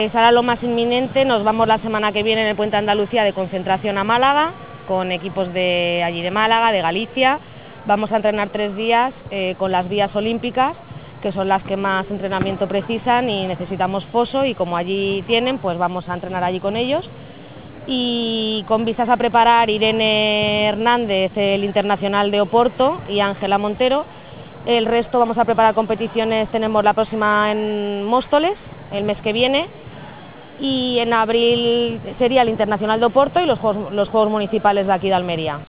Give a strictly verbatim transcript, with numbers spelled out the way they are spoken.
Es ahora lo más inminente, nos vamos la semana que viene en el Puente de Andalucía de concentración a Málaga, con equipos de allí de Málaga, de Galicia. Vamos a entrenar tres días eh, con las vías olímpicas, que son las que más entrenamiento precisan y necesitamos foso, y como allí tienen, pues vamos a entrenar allí con ellos. Y con vistas a preparar Irene Hernández el Internacional de Oporto y Ángela Montero. El resto vamos a preparar competiciones, tenemos la próxima en Móstoles el mes que viene, y en abril sería el Internacional de Oporto y los Juegos, los Juegos Municipales de aquí de Almería.